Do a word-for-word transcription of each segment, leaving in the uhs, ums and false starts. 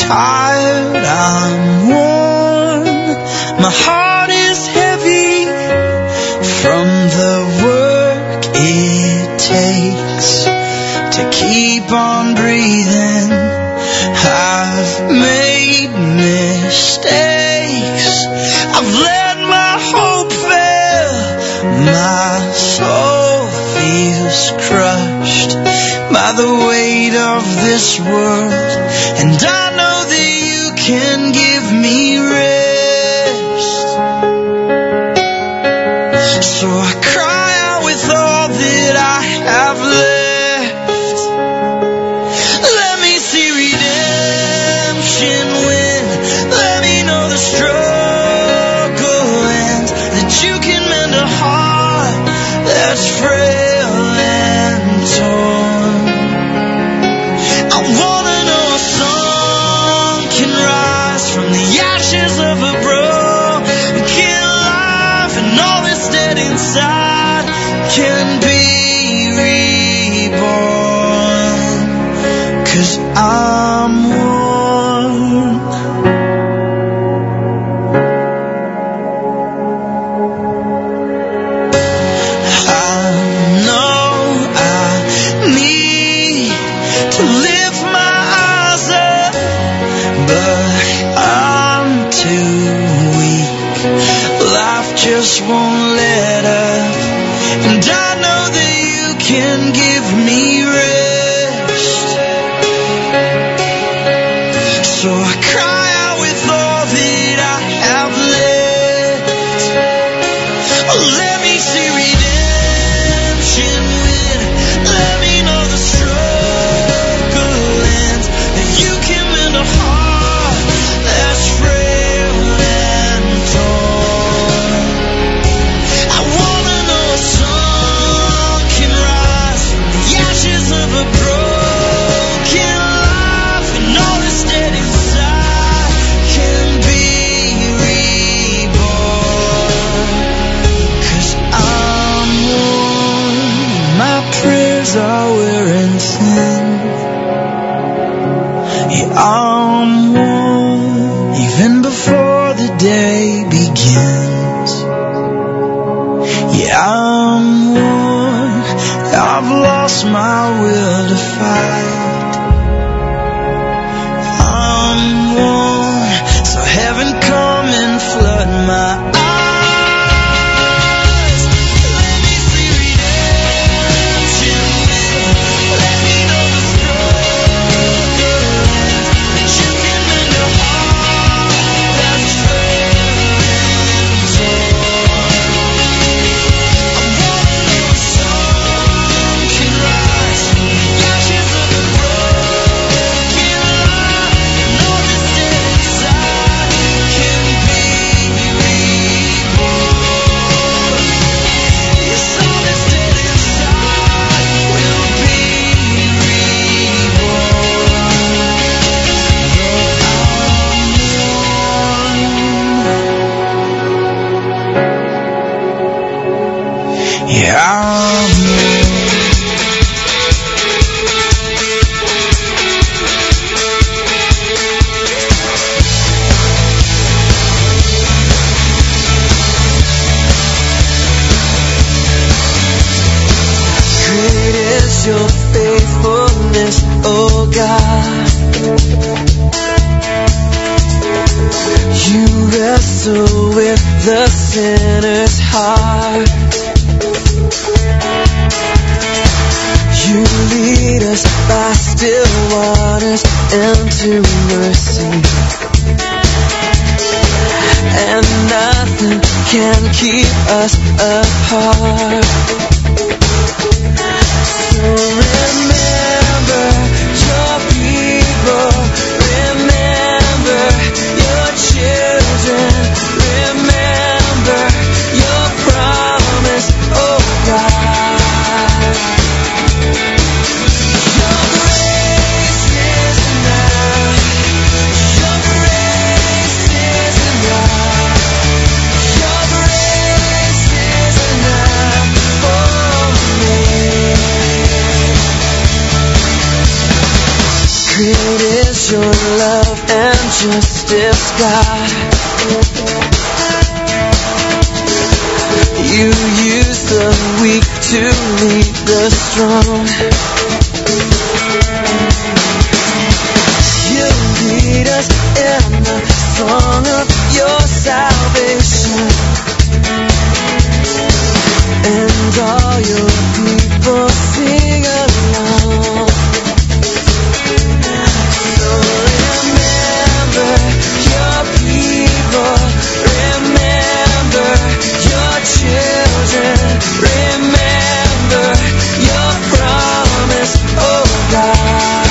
tired, I'm worn. My heart is heavy from the work it takes to keep on breathing. I've made mistakes. I've let my hope fail. My soul feels crushed by the weight of this world, and I know that you can give me rest. So I cry out with all that I have left. Let me see redemption win. Let me know the struggle ends, that you can mend a heart that's frail and torn. I wanna know a song can rise from the ashes of a broken life, and all that's dead inside can be reborn. 'Cause I'm worn. I know I need to lift my eyes up, but I'm too weak. Life just won't let up, and I know that you can give me rest. So I cry out with all that I have left. Let me see redemption win. Let me know the struggle ends, that you can mend a heart that's frail and torn. I wanna know a song can rise from the ashes of a broken life, and all that's dead inside can be reborn. 'Cause I'm worn. My prayers are wearing thin. Yeah, I'm worn even before the day begins. Yeah, I'm worn. I've lost my will to fight. I'm worn. So heaven come and flood my eyes. Let me see redemption win. Let me know the struggle ends, that you can mend a heart that's frail and torn. I wanna know a song can rise from the ashes of a broken life, and all that's dead inside can be reborn. Yes, all that's dead inside will be reborn. Yeah, I'm Great is your faithfulness, oh God. You wrestle with the sinner's heart. You lead us by still waters into mercy, and nothing can keep us apart. So remember your people, remember your children, remember your promise, oh God. Your grace is enough. Your grace is enough. Your grace is enough for me. Great is your love and justice, God. You use the weak to lead the strong. You lead us in the song of your salvation, and all your people sing along. So remember your people, remember your children, remember your promise, oh God.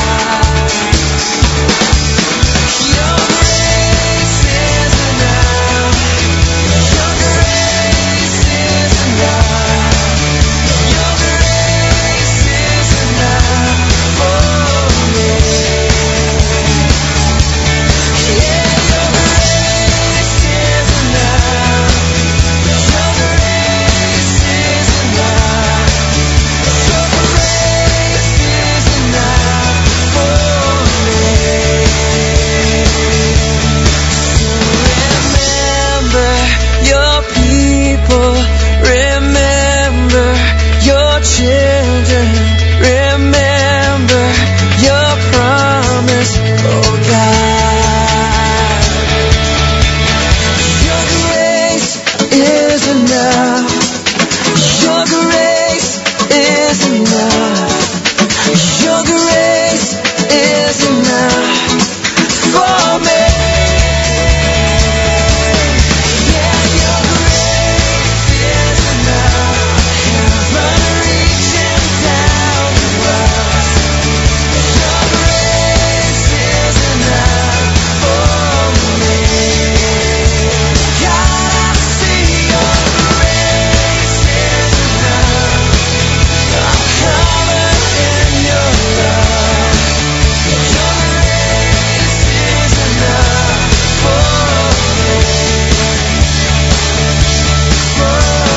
Your grace is enough. Your grace is enough. Your grace is enough for me. Yeah, your grace is enough. Your grace is enough. Your grace is enough for me. Remember your people, remember your children, remember your promise, oh God. Your grace is enough. Your grace is enough. Your grace is enough for me. Yeah, your grace is enough. Heaven reaching down to us. Your grace is enough for me. God, I see your grace is enough. I'm covered in your love. Your grace is enough for me. For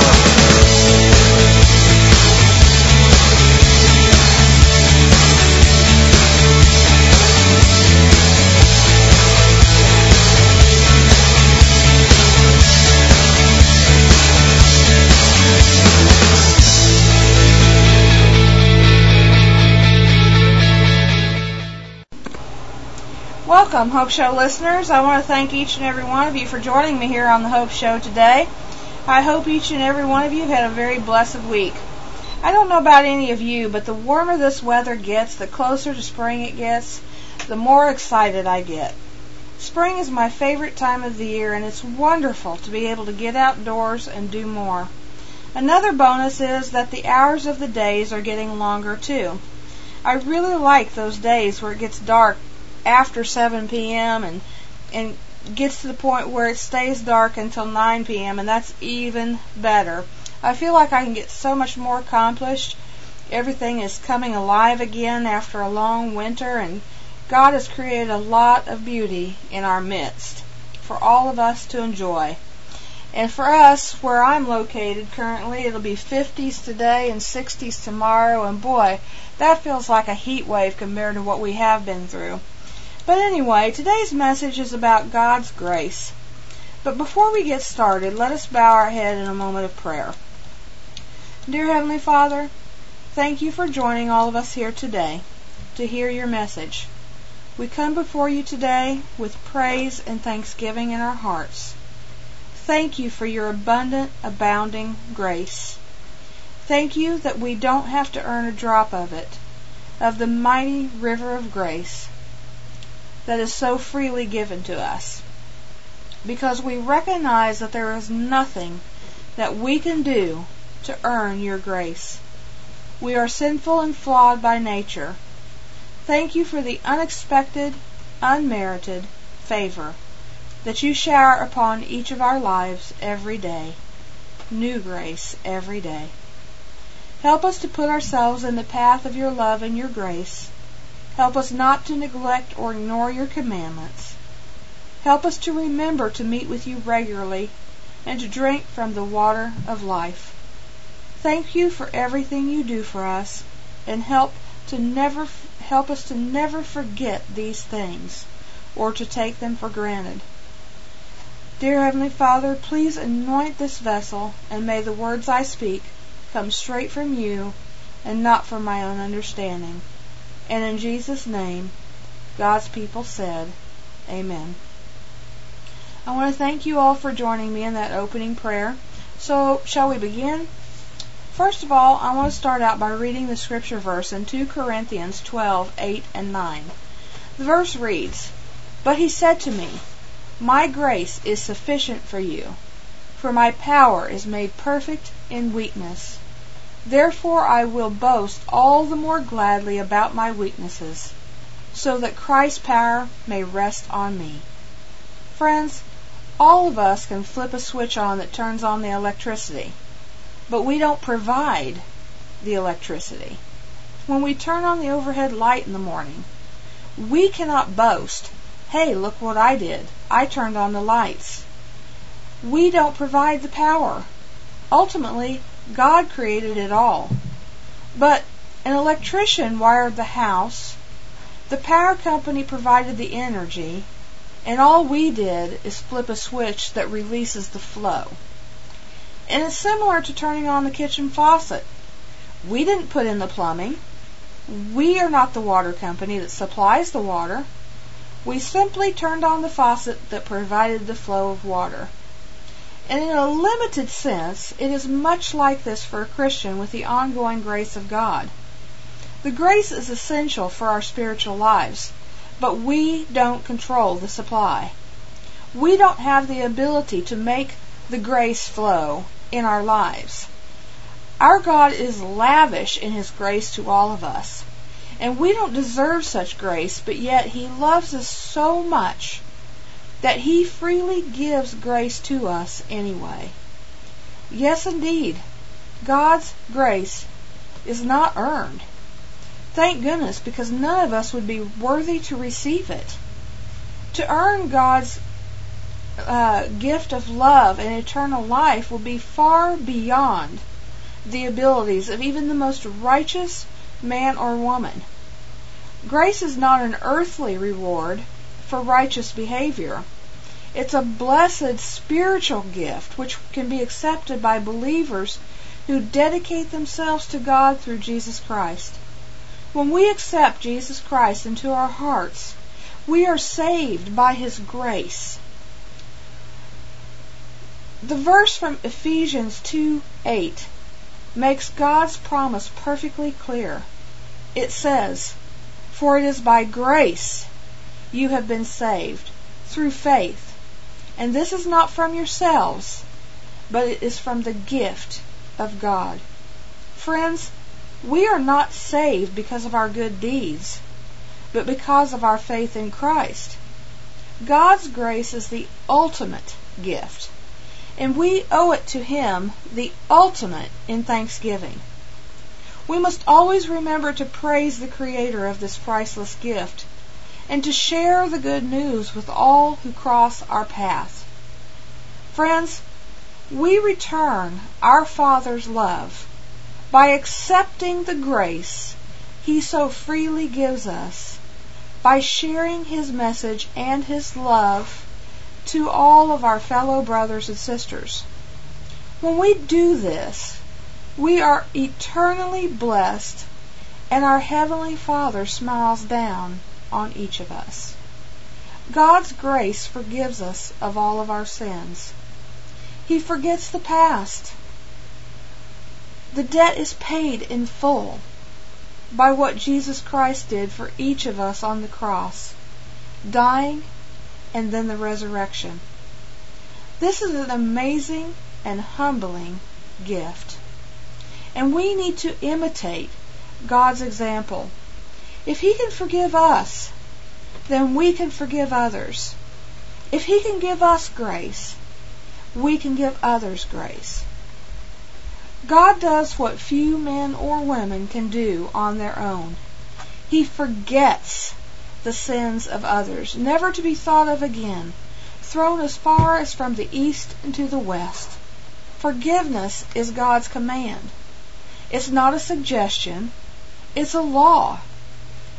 Welcome, Hope Show listeners. I want to thank each and every one of you for joining me here on the Hope Show today. I hope each and every one of you had a very blessed week. I don't know about any of you, but the warmer this weather gets, the closer to spring it gets, the more excited I get. Spring is my favorite time of the year, and it's wonderful to be able to get outdoors and do more. Another bonus is that the hours of the days are getting longer too. I really like those days where it gets dark after seven p.m. and and gets to the point where it stays dark until nine p.m. and that's even better. I feel like I can get so much more accomplished. Everything is coming alive again after a long winter, and God has created a lot of beauty in our midst for all of us to enjoy. And for us, where I'm located currently, it'll be fifties today and sixties tomorrow, and boy, that feels like a heat wave compared to what we have been through. But anyway, today's message is about God's grace. But before we get started, let us bow our head in a moment of prayer. Dear Heavenly Father, thank you for joining all of us here today to hear your message. We come before you today with praise and thanksgiving in our hearts. Thank you for your abundant, abounding grace. Thank you that we don't have to earn a drop of it, of the mighty river of grace that is so freely given to us, because we recognize that there is nothing that we can do to earn your grace. We are sinful and flawed by nature. Thank you for the unexpected, unmerited favor that you shower upon each of our lives every day. New grace every day. Help us to put ourselves in the path of your love and your grace. Help us not to neglect or ignore your commandments. Help us to remember to meet with you regularly and to drink from the water of life. Thank you for everything you do for us, and help to never help us to never forget these things or to take them for granted. Dear Heavenly Father, please anoint this vessel, and may the words I speak come straight from you and not from my own understanding. And in Jesus' name, God's people said, Amen. I want to thank you all for joining me in that opening prayer. So, shall we begin? First of all, I want to start out by reading the scripture verse in Second Corinthians twelve, eight and nine. The verse reads, "But he said to me, My grace is sufficient for you, for my power is made perfect in weakness. Therefore I will boast all the more gladly about my weaknesses, so that Christ's power may rest on me." Friends, all of us can flip a switch on that turns on the electricity, but we don't provide the electricity. When we turn on the overhead light in the morning, we cannot boast, "Hey, look what I did. I turned on the lights." We don't provide the power. Ultimately, God created it all. But an electrician wired the house, the power company provided the energy, and all we did is flip a switch that releases the flow. And it's similar to turning on the kitchen faucet. We didn't put in the plumbing. We are not the water company that supplies the water. We simply turned on the faucet that provided the flow of water. And in a limited sense, it is much like this for a Christian with the ongoing grace of God. The grace is essential for our spiritual lives, but we don't control the supply. We don't have the ability to make the grace flow in our lives. Our God is lavish in His grace to all of us, and we don't deserve such grace, but yet He loves us so much that He freely gives grace to us anyway. Yes, indeed, God's grace is not earned. Thank goodness, because none of us would be worthy to receive it. To earn God's uh, gift of love and eternal life will be far beyond the abilities of even the most righteous man or woman. Grace is not an earthly reward for righteous behavior. It's a blessed spiritual gift which can be accepted by believers who dedicate themselves to God through Jesus Christ. When we accept Jesus Christ into our hearts, we are saved by His grace. The verse from Ephesians two eight makes God's promise perfectly clear. It says, "For it is by grace you have been saved, through faith. And this is not from yourselves, but it is from the gift of God." Friends, we are not saved because of our good deeds, but because of our faith in Christ. God's grace is the ultimate gift, and we owe it to Him, the ultimate, in thanksgiving. We must always remember to praise the Creator of this priceless gift, and to share the good news with all who cross our path. Friends, we return our Father's love by accepting the grace He so freely gives us, by sharing His message and His love to all of our fellow brothers and sisters. When we do this, we are eternally blessed, and our Heavenly Father smiles down on each of us. God's grace forgives us of all of our sins. He forgets the past. The debt is paid in full by what Jesus Christ did for each of us on the cross, dying and then the resurrection. This is an amazing and humbling gift, and we need to imitate God's example. If He can forgive us, then we can forgive others. If He can give us grace, we can give others grace. God does what few men or women can do on their own. He forgets the sins of others, never to be thought of again, thrown as far as from the east into the west. Forgiveness is God's command. It's not a suggestion, it's a law.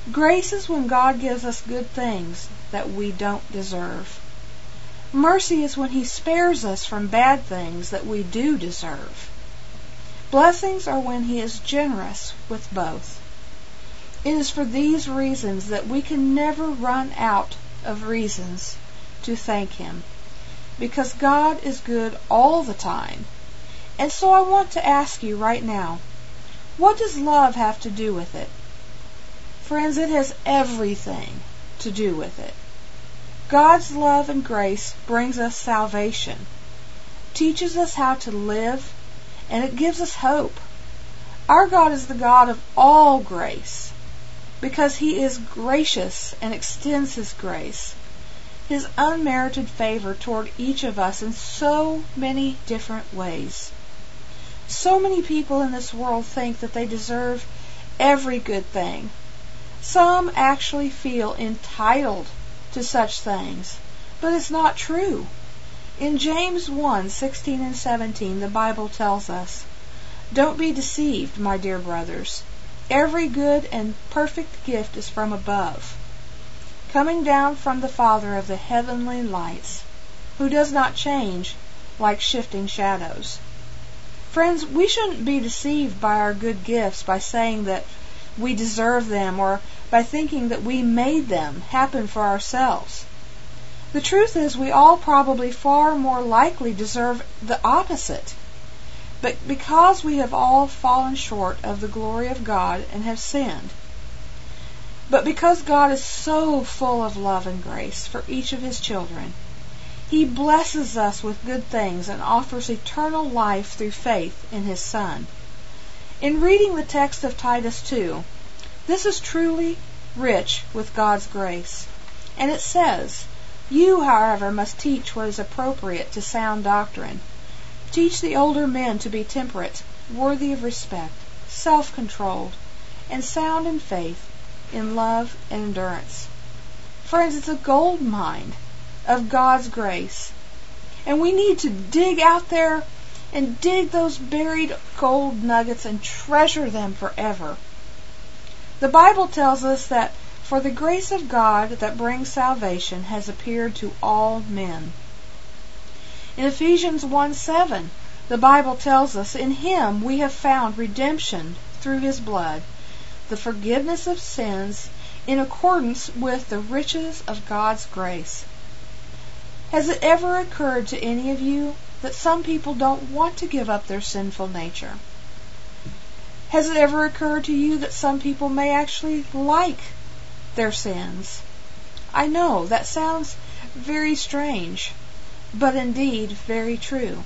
Grace is when God gives us good things that we don't deserve. Mercy is when He spares us from bad things that we do deserve. Blessings are when He is generous with both. It is for these reasons that we can never run out of reasons to thank Him, because God is good all the time. And so I want to ask you right now, what does love have to do with it? Friends, it has everything to do with it. God's love and grace brings us salvation, teaches us how to live, and it gives us hope. Our God is the God of all grace, because He is gracious and extends His grace, His unmerited favor toward each of us in so many different ways. So many people in this world think that they deserve every good thing. Some actually feel entitled to such things, but it's not true. In James one, sixteen and seventeen, the Bible tells us, "Don't be deceived, my dear brothers. Every good and perfect gift is from above, coming down from the Father of the heavenly lights, who does not change like shifting shadows." Friends, we shouldn't be deceived by our good gifts by saying that we deserve them, or by thinking that we made them happen for ourselves. The truth is, we all probably far more likely deserve the opposite. But because we have all fallen short of the glory of God and have sinned, but because God is so full of love and grace for each of His children, He blesses us with good things and offers eternal life through faith in His Son. In reading the text of Titus two, this is truly rich with God's grace. And it says, "You, however, must teach what is appropriate to sound doctrine. Teach the older men to be temperate, worthy of respect, self-controlled, and sound in faith, in love and endurance." Friends, it's a gold mine of God's grace. And we need to dig out there and dig those buried gold nuggets and treasure them forever. The Bible tells us that for the grace of God that brings salvation has appeared to all men. In Ephesians one seven, the Bible tells us, "In Him we have found redemption through His blood, the forgiveness of sins in accordance with the riches of God's grace." Has it ever occurred to any of you that some people don't want to give up their sinful nature? Has it ever occurred to you that some people may actually like their sins? I know that sounds very strange, but indeed very true.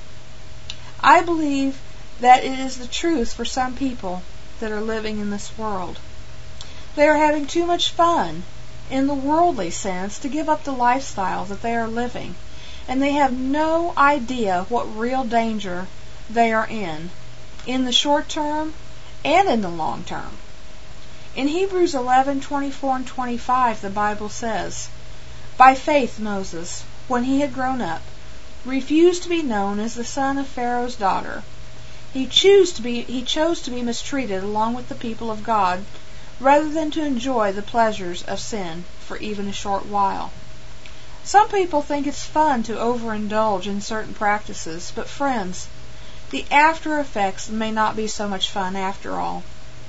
I believe that it is the truth for some people that are living in this world. They are having too much fun in the worldly sense to give up the lifestyle that they are living, and they have no idea what real danger they are in, in the short term and in the long term. In Hebrews eleven twenty-four and twenty-five, the Bible says, "By faith Moses, when he had grown up, refused to be known as the son of Pharaoh's daughter. He chose to be, he chose to be mistreated along with the people of God, rather than to enjoy the pleasures of sin for even a short while." Some people think it's fun to overindulge in certain practices, but friends, the after effects may not be so much fun after all.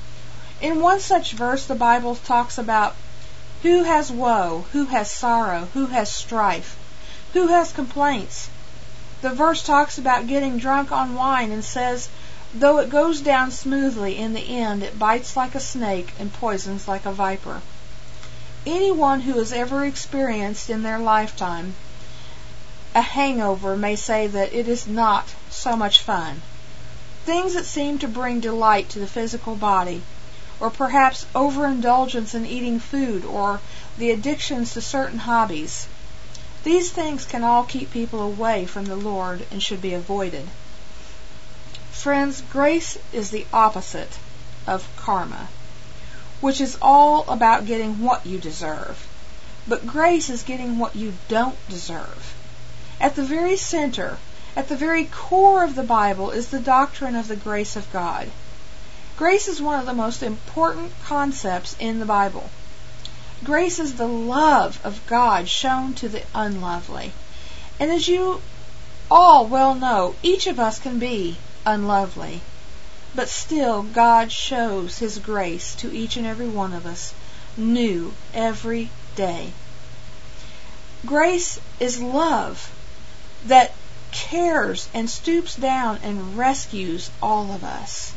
In one such verse, the Bible talks about who has woe, who has sorrow, who has strife, who has complaints. The verse talks about getting drunk on wine and says, "Though it goes down smoothly, in the end it bites like a snake and poisons like a viper." Anyone who has ever experienced in their lifetime a hangover may say that it is not so much fun. Things that seem to bring delight to the physical body, or perhaps overindulgence in eating food, or the addictions to certain hobbies, these things can all keep people away from the Lord and should be avoided. Friends, grace is the opposite of karma, which is all about getting what you deserve. But grace is getting what you don't deserve. At the very center, at the very core of the Bible, is the doctrine of the grace of God. Grace is one of the most important concepts in the Bible. Grace is the love of God shown to the unlovely. And as you all well know, each of us can be unlovely. But still, God shows His grace to each and every one of us, new every day. Grace is love that cares and stoops down and rescues all of us.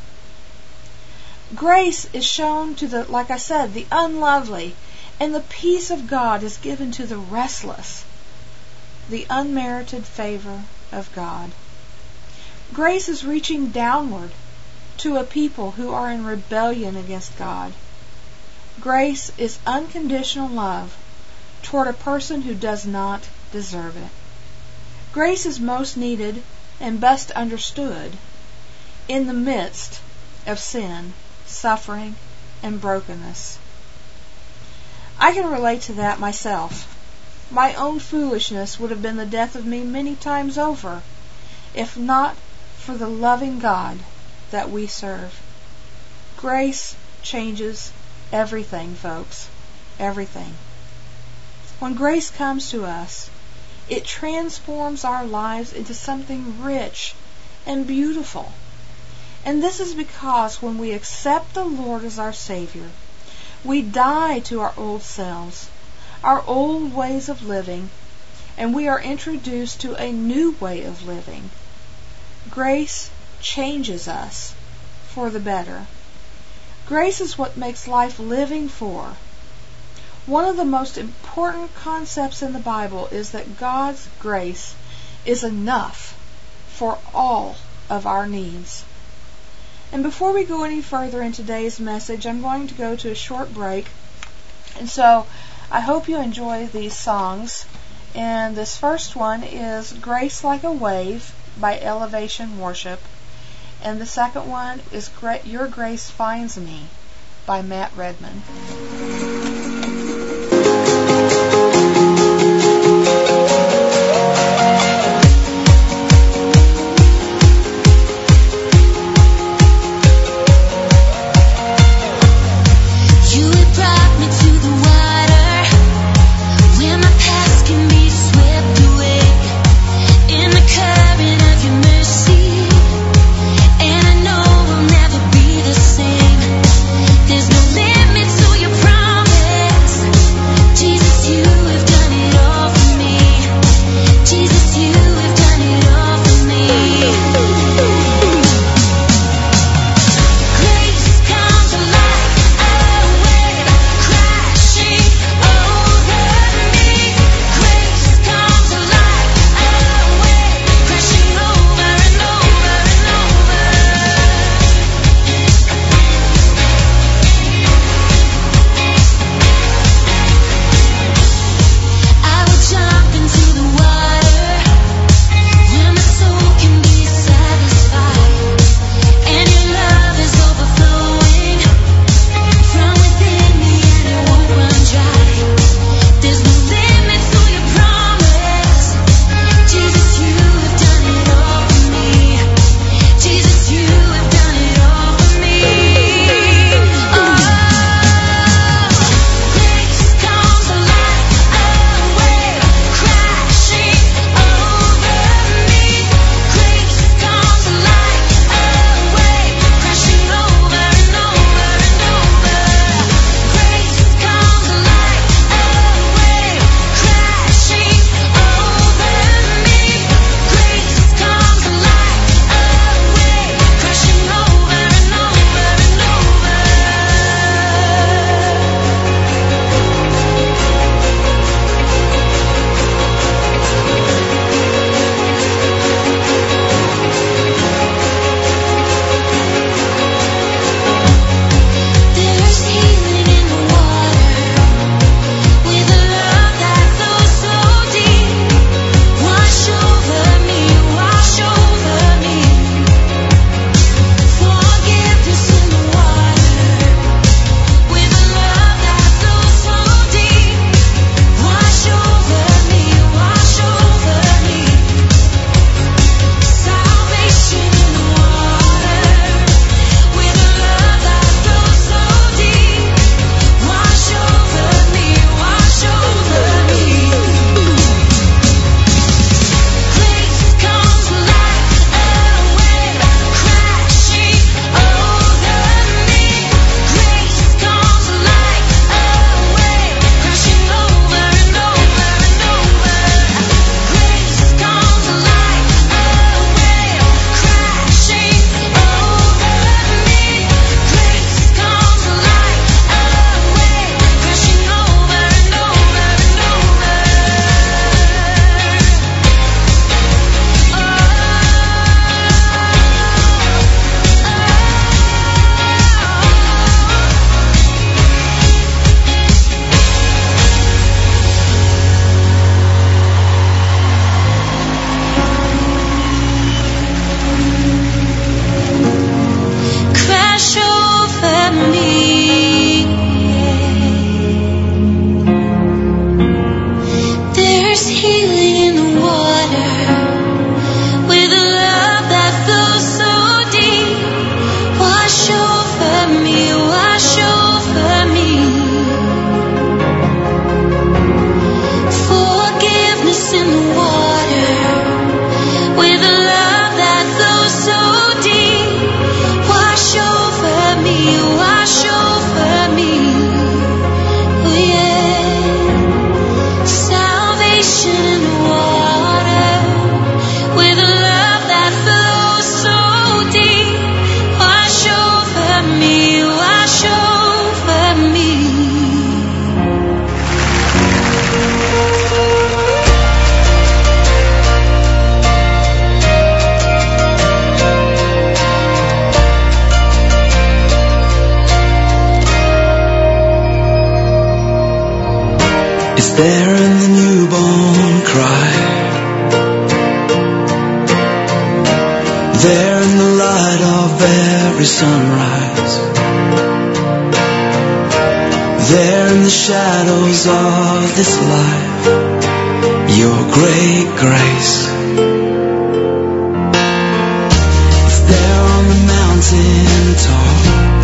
Grace is shown to the, like I said, the unlovely, and the peace of God is given to the restless, the unmerited favor of God. Grace is reaching downward to a people who are in rebellion against God. Grace is unconditional love toward a person who does not deserve it. Grace is most needed and best understood in the midst of sin, suffering, and brokenness. I can relate to that myself. My own foolishness would have been the death of me many times over, if not for the loving God that we serve. Grace changes everything, folks. Everything. When grace comes to us, it transforms our lives into something rich and beautiful. And this is because when we accept the Lord as our Savior, we die to our old selves, our old ways of living, and we are introduced to a new way of living. Grace changes us for the better. Grace is what makes life living for. One of the most important concepts in the Bible is that God's grace is enough for all of our needs. And before we go any further in today's message, I'm going to go to a short break. And so I hope you enjoy these songs. And this first one is Grace Like a Wave by Elevation Worship. And the second one is Your Grace Finds Me by Matt Redman. There's no limit to your promise. is there in the newborn cry, there in the light of every sunrise, there in the shadows of this life, your great grace. It's there on the mountain top,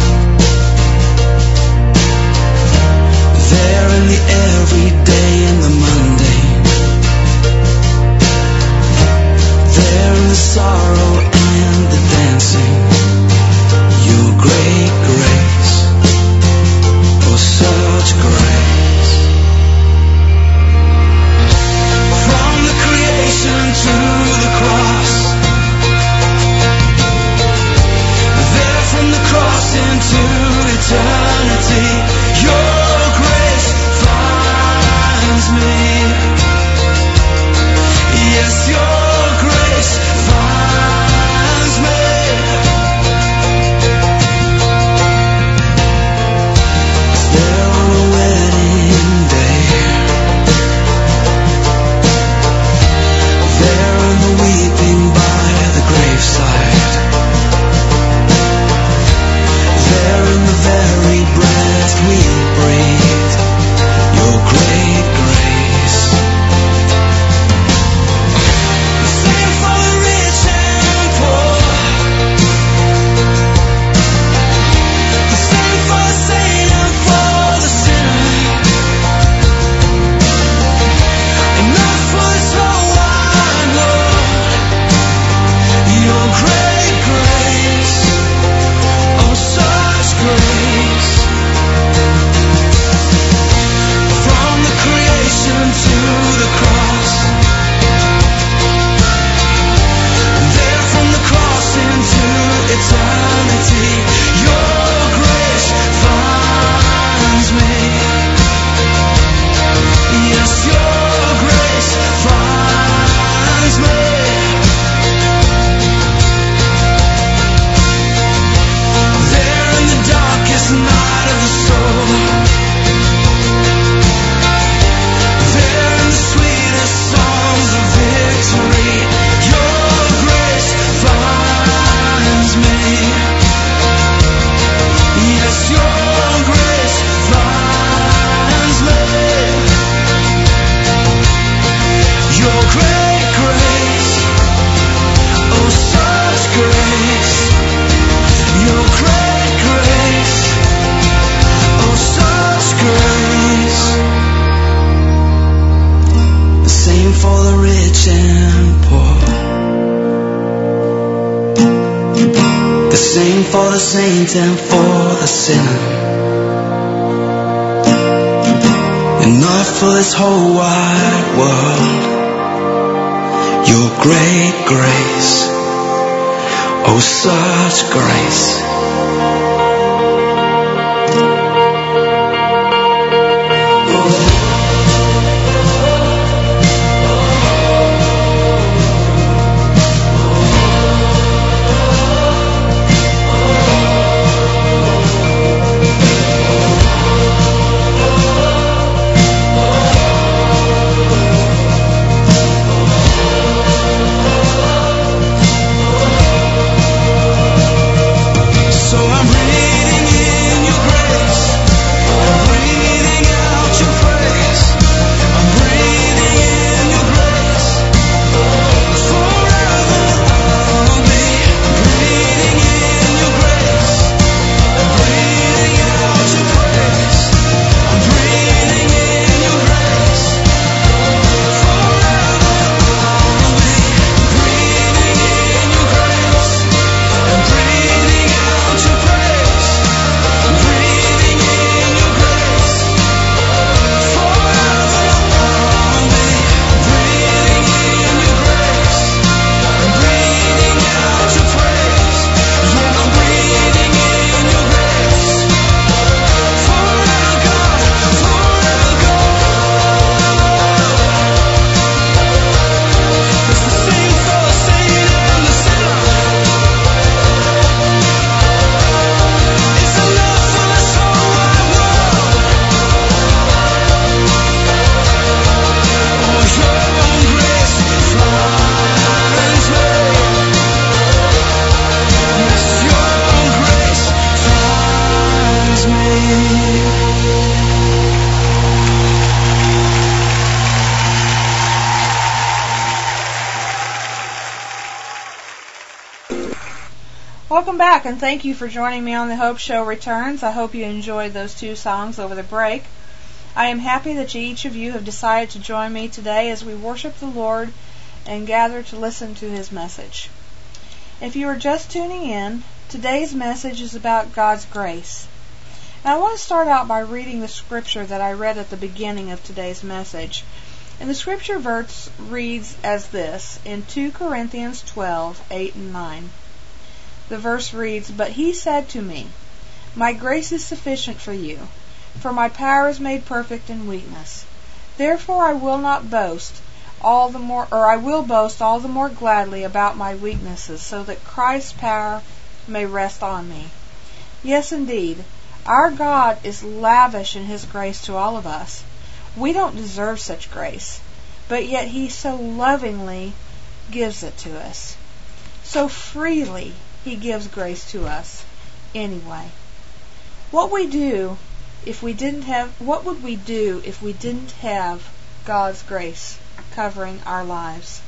there in the everyday and the mundane, there in the sorrow and the dancing, your great grace, oh such grace. From the creation to the cross, there from the cross into eternity, your grace finds me. Yes, your grace finds me. There on a wedding day, there in the weeping by the graveside, there in the very breath we breathe, your great grace. The same for the rich and poor, the same for the saint and for the sinner, enough for this whole wide world, your great grace, oh such grace. From the creation to the cross, there from the cross into eternity, your grace finds me. Yes, your grace finds me. There in the darkest night of the soul, there in the sweetest songs of victory, your grace finds me. Yes, your grace finds me. Your great grace, oh such grace. Your great grace, oh such grace. The same for the rich and poor, the same for the saint and for the sinner, enough for this whole wide world, your great grace, oh such grace. So I'm ready. Welcome back, and thank you for joining me on the Hope Show Returns. I hope you enjoyed those two songs over the break. I am happy that each of you have decided to join me today as we worship the Lord and gather to listen to His message. If you are just tuning in, today's message is about God's grace. And I want to start out by reading the scripture that I read at the beginning of today's message. And the scripture verse reads as this in two Corinthians twelve, eight and nine. The verse reads, "But he said to me, My grace is sufficient for you, for my power is made perfect in weakness. Therefore I will not boast all the more, or I will boast all the more gladly about my weaknesses, so that Christ's power may rest on me." Yes, indeed, our God is lavish in His grace to all of us. We don't deserve such grace, but yet He so lovingly gives it to us. So freely He gives grace to us anyway. What we do if we didn't have what would we do if we didn't have God's grace covering our lives?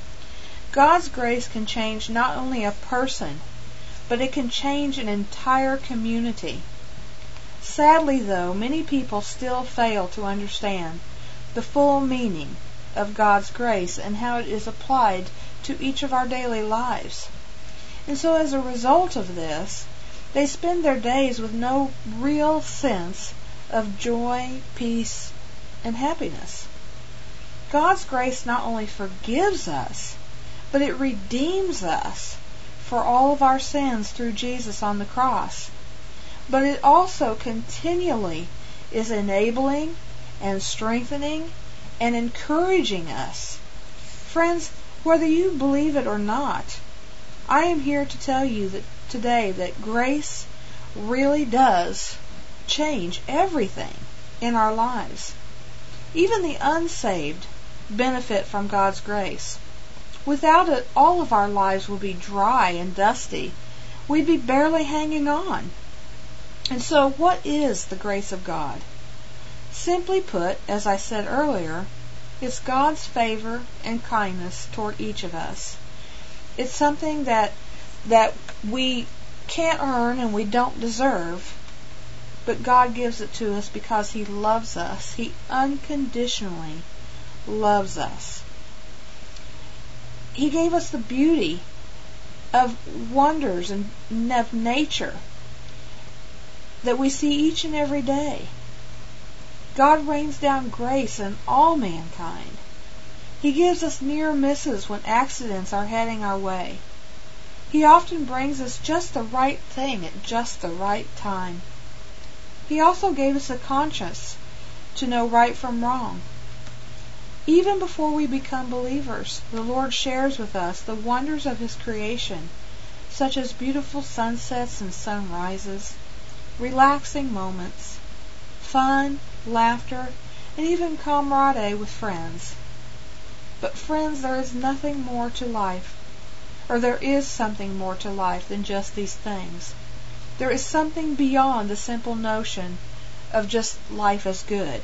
God's grace can change not only a person, but it can change an entire community. Sadly, though, many people still fail to understand the full meaning of God's grace and how it is applied to each of our daily lives. And so as a result of this, they spend their days with no real sense of joy, peace, and happiness. God's grace not only forgives us, but it redeems us for all of our sins through Jesus on the cross. But it also continually is enabling and strengthening and encouraging us. Friends, whether you believe it or not, I am here to tell you that today that grace really does change everything in our lives. Even the unsaved benefit from God's grace. Without it, all of our lives would be dry and dusty. We'd be barely hanging on. And so, what is the grace of God? Simply put, as I said earlier, it's God's favor and kindness toward each of us. It's something that that we can't earn and we don't deserve, but God gives it to us because He loves us. He unconditionally loves us. He gave us the beauty of wonders and of nature that we see each and every day. God rains down grace on all mankind. He gives us near misses when accidents are heading our way. He often brings us just the right thing at just the right time. He also gave us a conscience to know right from wrong. Even before we become believers, the Lord shares with us the wonders of His creation, such as beautiful sunsets and sunrises, relaxing moments, fun, laughter, and even camaraderie with friends. But friends, there is nothing more to life, or there is something more to life than just these things. There is something beyond the simple notion of just life as good.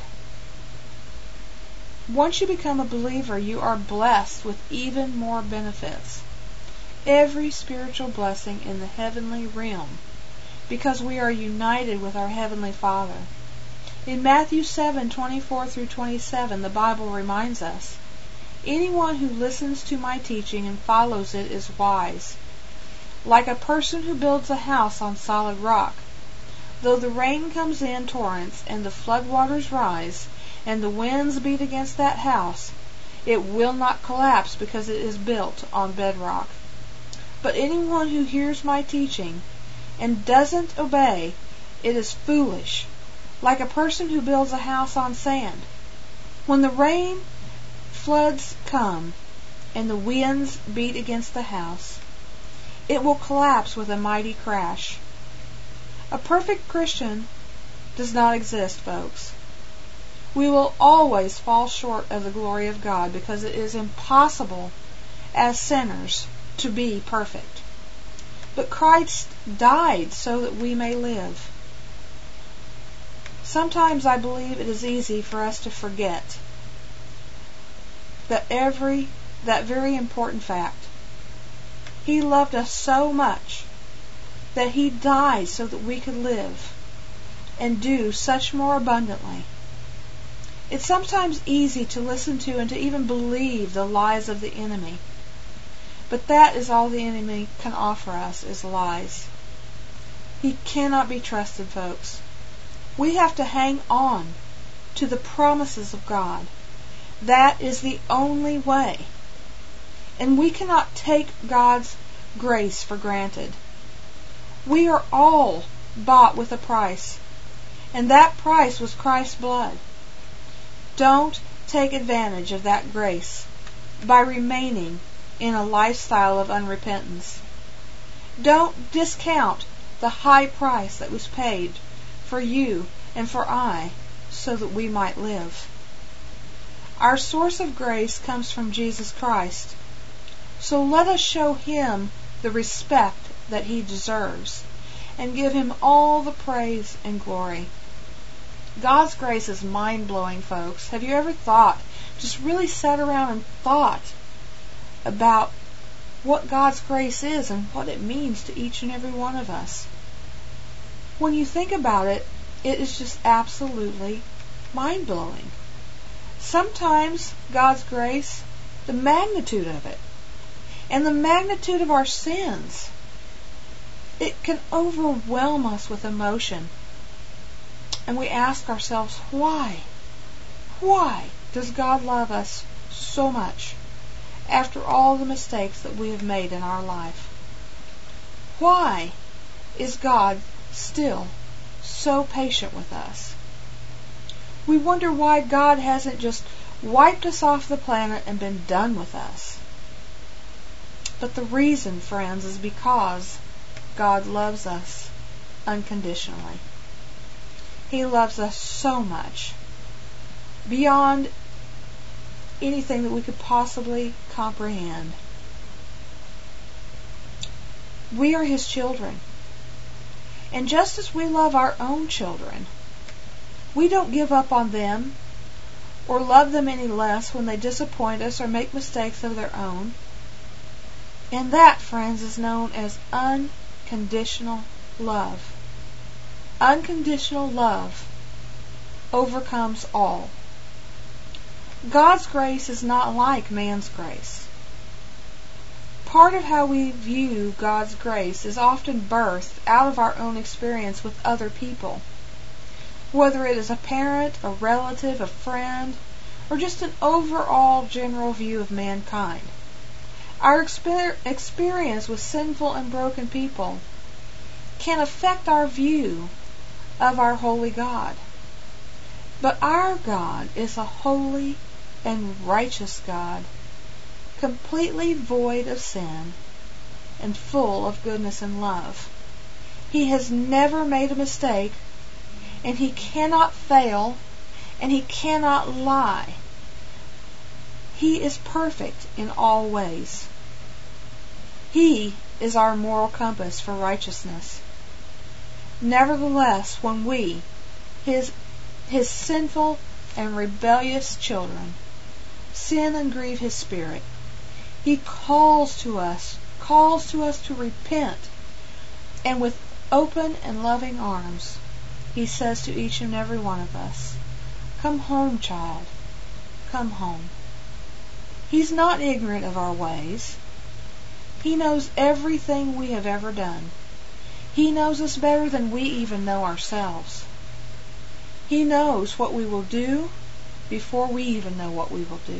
Once you become a believer, you are blessed with even more benefits. Every spiritual blessing in the heavenly realm, because we are united with our Heavenly Father. In Matthew seven, twenty-four through twenty-seven, the Bible reminds us, "Anyone who listens to my teaching and follows it is wise, like a person who builds a house on solid rock. Though the rain comes in torrents and the floodwaters rise, and the winds beat against that house, it will not collapse because it is built on bedrock. But anyone who hears my teaching and doesn't obey, it is foolish, like a person who builds a house on sand. When the rain floods come and the winds beat against the house, it will collapse with a mighty crash." A perfect Christian does not exist, folks. We will always fall short of the glory of God because it is impossible as sinners to be perfect. But Christ died so that we may live. Sometimes I believe it is easy for us to forget that every that very important fact. He loved us so much that He died so that we could live and do such more abundantly. It's sometimes easy to listen to and to even believe the lies of the enemy. But that is all the enemy can offer us, is lies. He cannot be trusted, folks. We have to hang on to the promises of God. That is the only way. And we cannot take God's grace for granted. We are all bought with a price, and that price was Christ's blood. Don't take advantage of that grace by remaining in a lifestyle of unrepentance. Don't discount the high price that was paid for you and for I so that we might live. Our source of grace comes from Jesus Christ. So let us show Him the respect that He deserves and give Him all the praise and glory. God's grace is mind-blowing, folks. Have you ever thought, just really sat around and thought about what God's grace is and what it means to each and every one of us? When you think about it, it is just absolutely mind-blowing. Sometimes God's grace, the magnitude of it, and the magnitude of our sins, it can overwhelm us with emotion. And we ask ourselves, why? Why does God love us so much after all the mistakes that we have made in our life? Why is God still so patient with us? We wonder why God hasn't just wiped us off the planet and been done with us. But the reason, friends, is because God loves us unconditionally. He loves us so much, beyond anything that we could possibly comprehend. We are His children. And just as we love our own children, we don't give up on them or love them any less when they disappoint us or make mistakes of their own. And that, friends, is known as unconditional love. Unconditional love overcomes all. God's grace is not like man's grace. Part of how we view God's grace is often birthed out of our own experience with other people. Whether it is a parent, a relative, a friend, or just an overall general view of mankind. Our exper- experience with sinful and broken people can affect our view of our holy God. But our God is a holy and righteous God, completely void of sin and full of goodness and love. He has never made a mistake, and He cannot fail, and He cannot lie. He is perfect in all ways. He is our moral compass for righteousness. Nevertheless, when we, His, His sinful and rebellious children, sin and grieve His Spirit, He calls to us, calls to us to repent, and with open and loving arms, He says to each and every one of us, "Come home, child, come home." He's not ignorant of our ways. He knows everything we have ever done. He knows us better than we even know ourselves. He knows what we will do before we even know what we will do.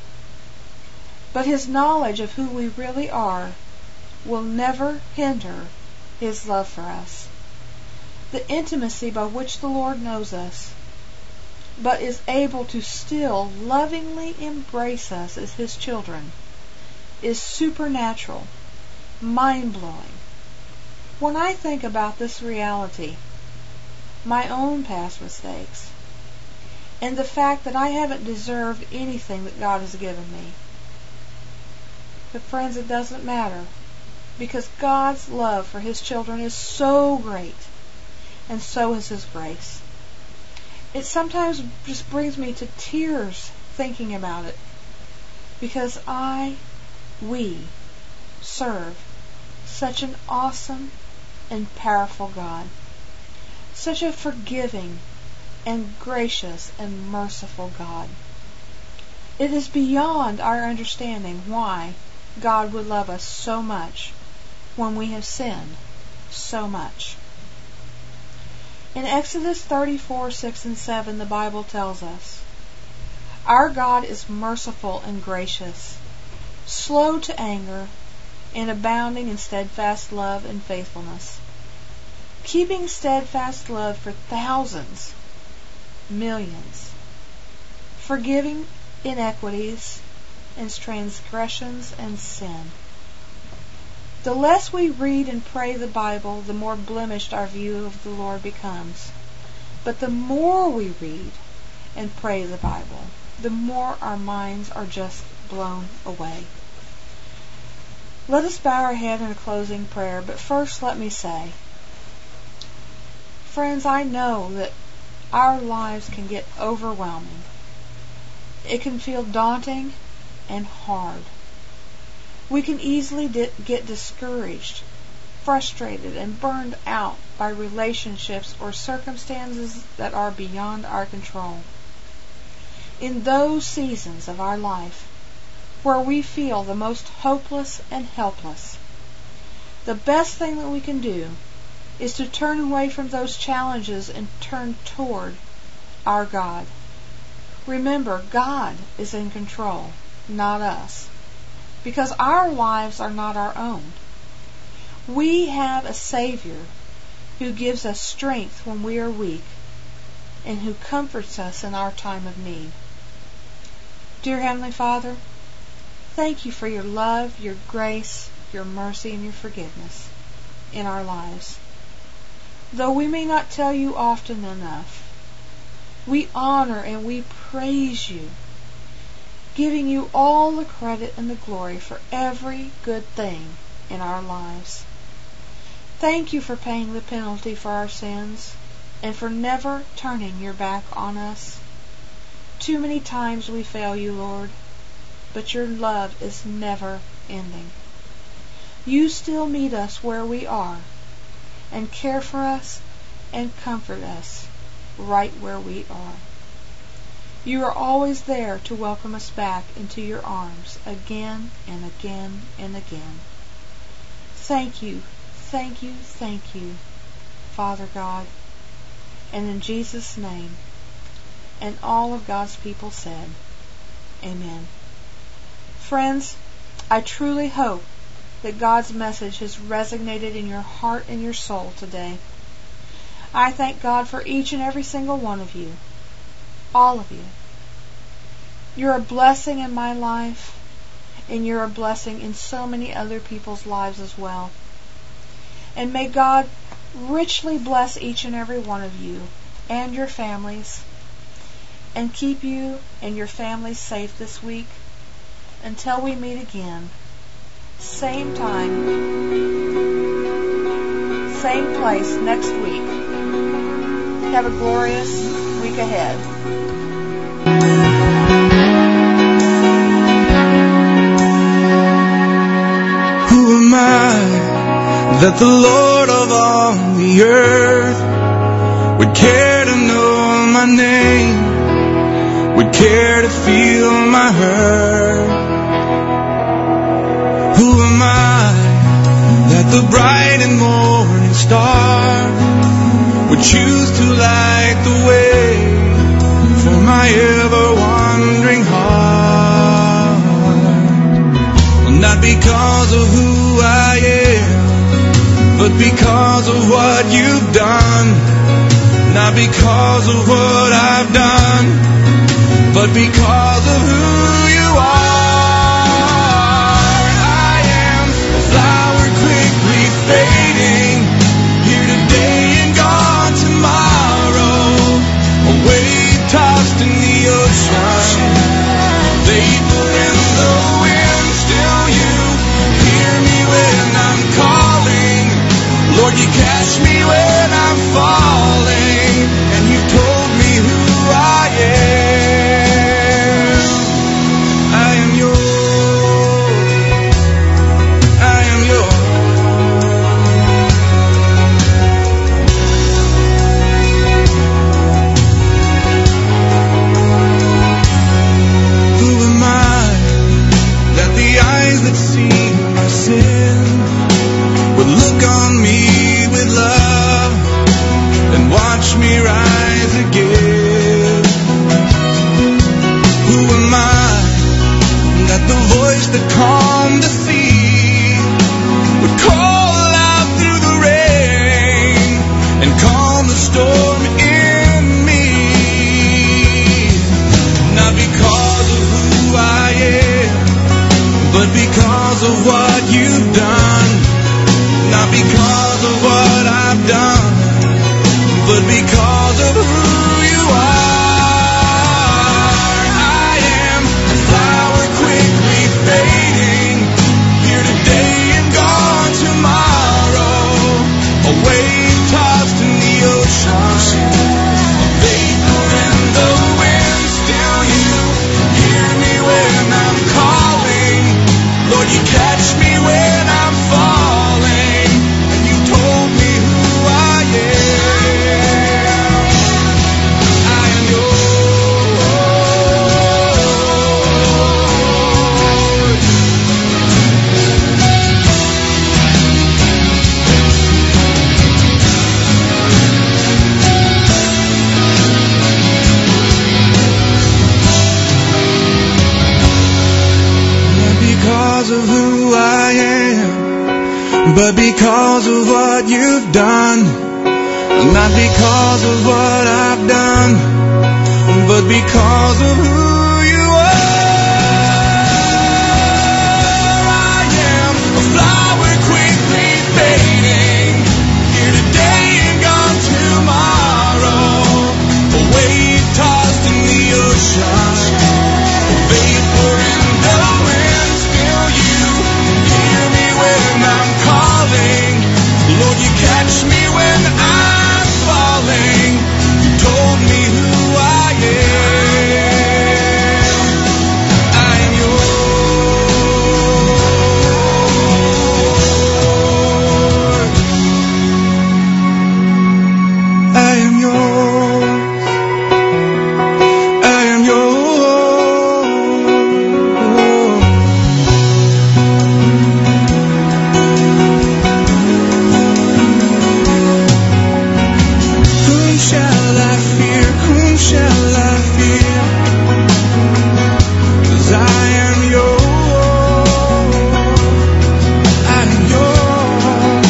But His knowledge of who we really are will never hinder His love for us. The intimacy by which the Lord knows us, but is able to still lovingly embrace us as His children, is supernatural, mind-blowing. When I think about this reality, my own past mistakes, and the fact that I haven't deserved anything that God has given me. But friends, it doesn't matter, because God's love for His children is so great, and so is His grace. It sometimes just brings me to tears thinking about it, because I, we, serve such an awesome, and powerful God. Such a forgiving and gracious and merciful God. It is beyond our understanding why God would love us so much when we have sinned so much. In Exodus thirty-four, six and seven, the Bible tells us, "Our God is merciful and gracious, slow to anger, and abounding in steadfast love and faithfulness, keeping steadfast love for thousands, millions, forgiving iniquities and transgressions and sin." The less we read and pray the Bible, the more blemished our view of the Lord becomes. But the more we read and pray the Bible, the more our minds are just blown away. Let us bow our head in a closing prayer, but first let me say, friends, I know that our lives can get overwhelming. It can feel daunting and hard. We can easily di- get discouraged, frustrated, and burned out by relationships or circumstances that are beyond our control. In those seasons of our life where we feel the most hopeless and helpless, the best thing that we can do is to turn away from those challenges and turn toward our God. Remember, God is in control, not us, because our lives are not our own. We have a Savior who gives us strength when we are weak and who comforts us in our time of need. Dear Heavenly Father, thank you for your love, your grace, your mercy, and your forgiveness in our lives. Though we may not tell you often enough, we honor and we praise you, giving you all the credit and the glory for every good thing in our lives. Thank you for paying the penalty for our sins and for never turning your back on us. Too many times we fail you, Lord, but your love is never ending. You still meet us where we are and care for us and comfort us right where we are. You are always there to welcome us back into your arms again and again and again. Thank you, thank you, thank you, Father God. And in Jesus' name, and all of God's people said, Amen. Friends, I truly hope that God's message has resonated in your heart and your soul today. I thank God for each and every single one of you. All of you. You're a blessing in my life, and you're a blessing in so many other people's lives as well. And may God richly bless each and every one of you and your families, and keep you and your families safe this week until we meet again. Same time, same place next week. Have a glorious week ahead. Who am I that the Lord of all the earth would care to know my name, would care to feel my hurt? Who am I that the bright and morning star would choose to light the way for my ever-wandering heart? Well, not because of who I am, but because of what you've done. Not because of what I've done, but because of who you are. I am a flower quickly fading, here today and gone tomorrow, a wave tossed in the ocean, vapor in the wind. Still you hear me when I'm calling, Lord, you catch me when I'm falling, and you told me who I am. voice that calmed the sea would call out through the rain and calm the storm in me. Not because of who I am, but because of what you've done. Not because of what I've done, but because of who you are. I am a flower quickly fading, here today and gone tomorrow. A wave tossed in the ocean, a vapor in the wind. Still you hear me when I'm calling. Lord, you catch me when I'm falling, and you told me who I am. I am Not because of who I am, but because of what you've done. Not because of what I've done, but because of who you are. I am a flower quickly fading, here today and gone tomorrow. A wave tossed in the ocean, a vapor in the wind. Still you hear me when I'm calling. Lord, you catch me when I'm falling. You told me who I am. I am yours. I am yours. I am yours. Whom shall I fear? Whom shall I fear? 'Cause I am yours. I am yours.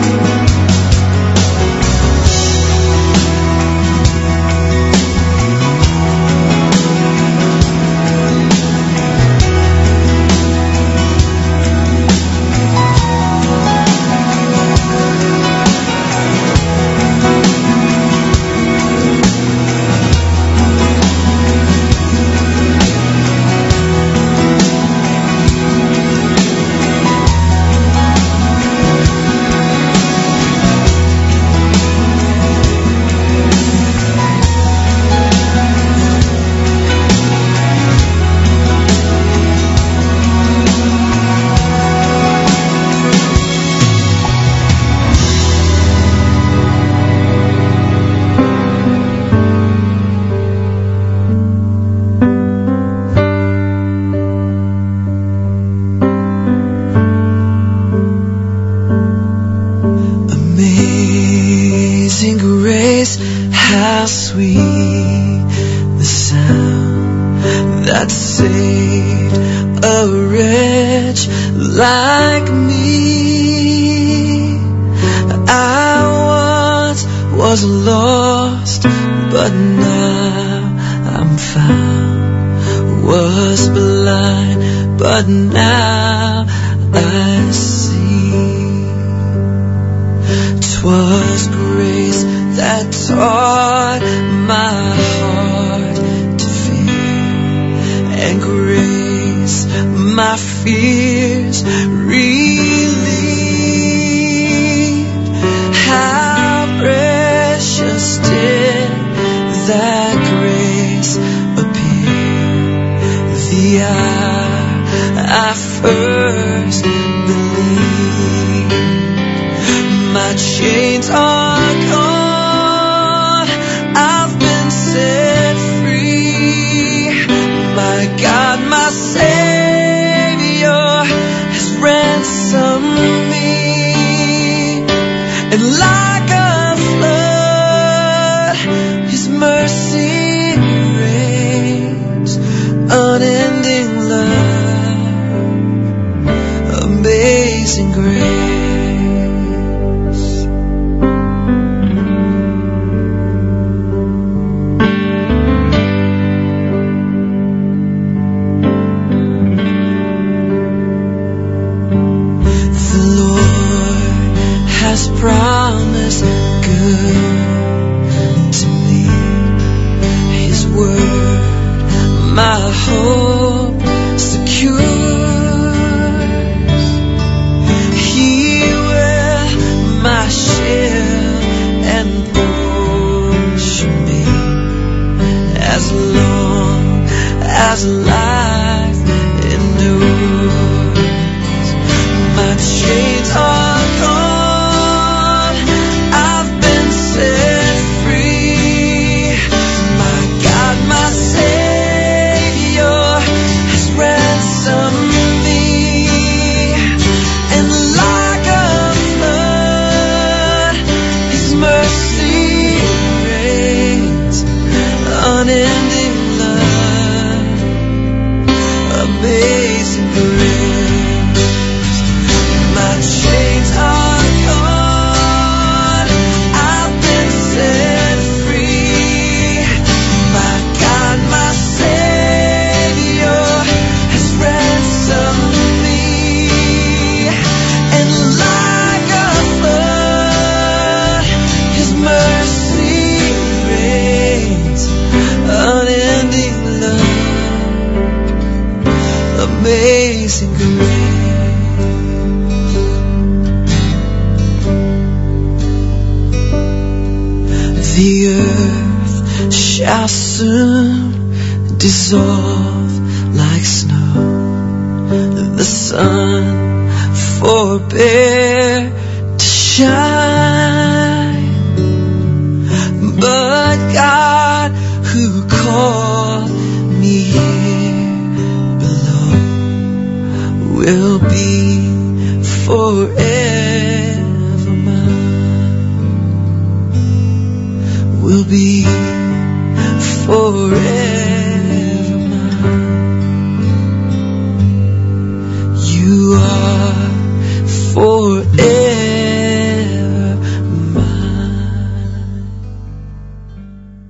Amazing grace, how sweet the sound that saved a wretch like me. I once was lost, but now I'm found. Was blind, but now I see. 'Twas grace that taught my heart to fear, and grace my fears relieved. How precious did that grace appear the hour I first believed. My chains are gone, I've been set free. My God, my Savior has ransomed me. And like a flood, His mercy reigns, unending love. amazing grace. The Lord has promised good to me. His word, my hope secure. He will my shield and portion be, as long as life endures. My chains are gone, I've been set free. My God, my Savior has ransomed me. And like a flood, His mercy reigns, unending love, amazing grace. My chains are gone, I've been set free. My God, my Savior has ransomed me. And like a flood, His mercy reigns, unending love, amazing grace. The earth shall soon dissolve like snow. The sun forbear to shine. But God, who called me here below, will be forever mine. Will be forever.